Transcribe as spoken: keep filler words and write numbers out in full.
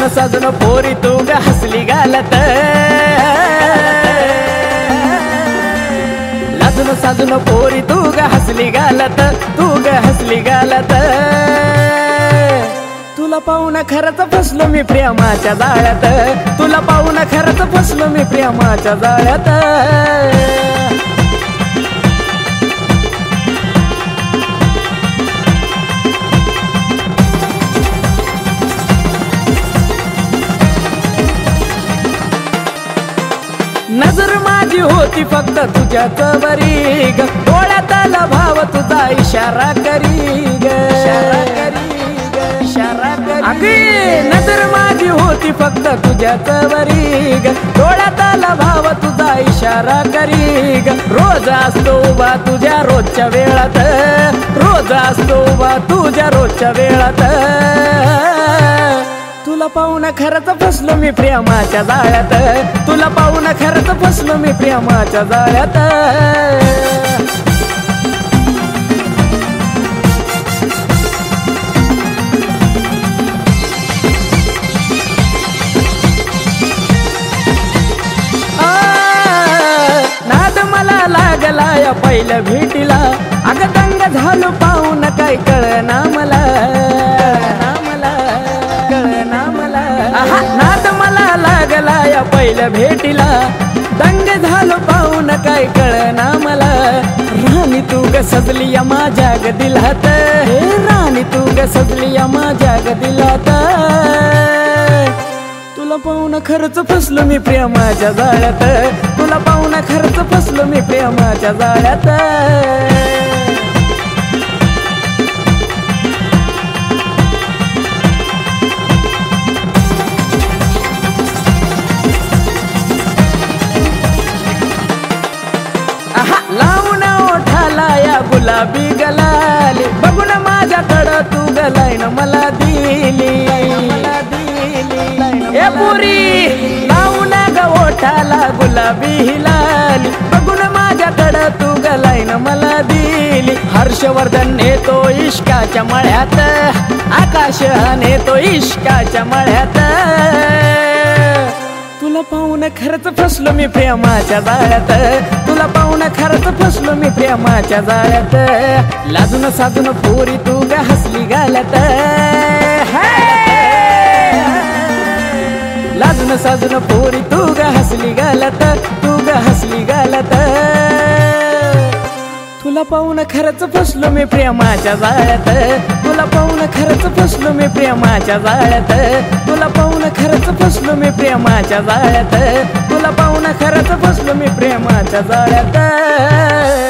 साजून पोरी तू ग हसली गालत, लाजून साजून पोरी तू ग हसली गालत, तू ग हसली गालत. तुला पाहून खरंच फसलो मी प्रेमाच्या जाळ्यात, तुला पाहून खरंच फसलो मी प्रेमाच्या जाळ्यात. नजर माझी होती फक्त तुझ्याच वरी ग, डोळ्यात आला भाव तुझा इशारा करी ग, इशारा करी ग, इशारा करी. नजर माझी होती फक्त तुझ्याच वरी ग, डोळ्यात आला भाव तुझा इशारा करी ग. रोज असतो उभा तुझ्या रोजच्या वेळात, रोज असतो उभा तुझ्या रोजच्या वेळात. तुला पाहून खरंच फसलो मी प्रेमाच्या जाळ्यात, तुला पाहून खरंच फसलो मी प्रेमाच्या जाळ्यात. नाद मला लागला या पहिल्या भेटीला, अग दंग झालो पाहून काय कळना मला, नाद मला लागला या पहिल्या भेटीला, दंग झालो पाहून काय कळना मला. राणी तू ग सजली या माझ्या ग दिलात, राणी तू ग सजली या माझ्या ग दिलात. तुला पाहून खरंच फसलो मी प्रेमाच्या जाळ्यात, तुला पाहून खरंच फसलो मी प्रेमाच्या जाळ्यात. लावून ओठाला या गुलाबी गलाली, बघून माझ्याकडं तू गलाईन मला दिली, मला दिली. ए पुरी लावून ग ओठाला गुलाबी लाली, बघून माझ्याकडं तू गलाईन मला दिली. हर्षवर्धन नेतो इश्काच्या मळ्यात, आकाश नेतो इश्काच्या मळ्यात. तुला पाहून खरंच फसलो मी प्रेमाच्या जाळ्यात, तुला पाहून खरंच फसलो मी प्रेमाच्या जाळ्यात. लाजून साजून पोरी तू ग हसली गालत, लाजून साजून पोरी तू ग हसली गालत, तू ग हसली गालत. तुला पाहून खरंच फसलो मी प्रेमाच्या जाळ्यात, तुला पाहून खरंच फसलो मी प्रेमाच्या जाळ्यात, तुला पाहून खरंच फसलो मी प्रेमाच्या जाळ्यात, तुला पाहून खरंच फसलो मी प्रेमाच्या जाळ्यात.